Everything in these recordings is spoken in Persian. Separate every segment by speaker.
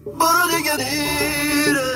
Speaker 1: برو دیگه دیره.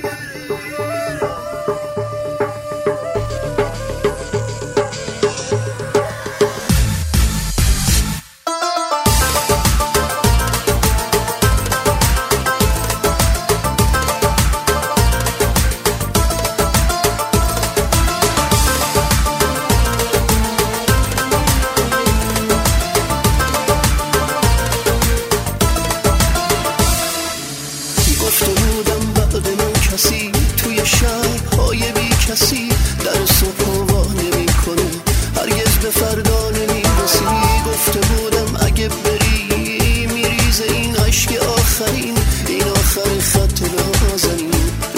Speaker 1: گفته بودم بعد من کسی توی شب‌های بی کسی در صبح وا نمی‌کنه، هرگز به فردا نمی‌رسی. گفته بودم اگه بری میریزه این عشق آخرین، این آخر خط نازنین.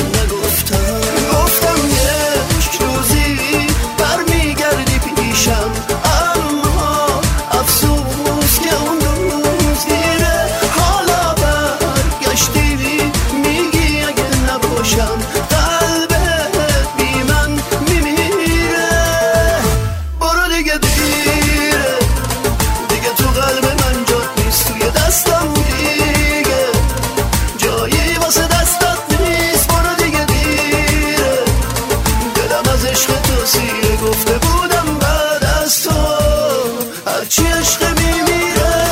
Speaker 1: گفتم یک روزی برمیگردی پیشم، اما افسوس که اون روز دیره. حالا برگشتی میگی اگه نباشم قلبت بی من میمیره. برو دیگه دیره، دیگه تو قلب من جات نیست، توی دستم دیگه جایی واسه دستت نیست. برو دیگه دیره، دلم از عشق تو سیره. گفته بودم بعد از تو هرچی عشق میمیره.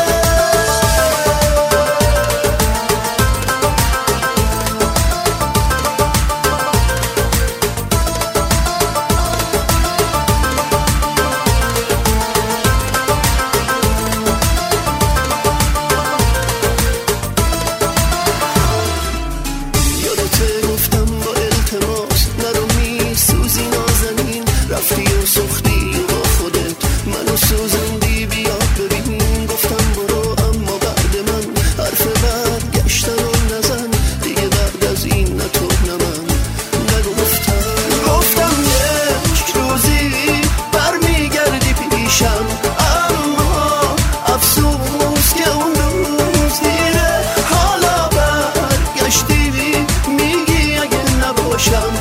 Speaker 1: رفتی و سختی و با خودت منو سوزندی، بیا ببین. گفتم برو اما بعد من حرف برگشتن و نزن دیگه، بعد از این نه تو نه من. گفتم یک روزی برمیگردی پیشم، اما افسوس که اون روز دیره. حالا برگشتی میگی اگه نباشم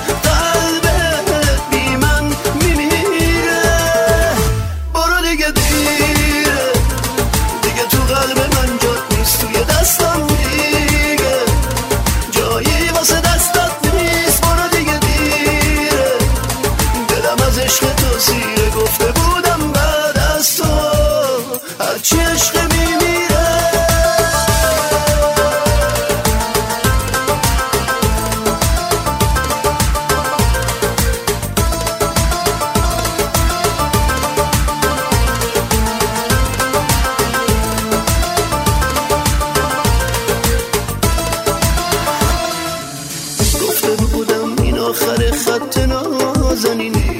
Speaker 1: عشق تو سیره. گفته بودم بعد از تو هرچی عشق میمیره. گفته بودم این آخر خط نازنینه،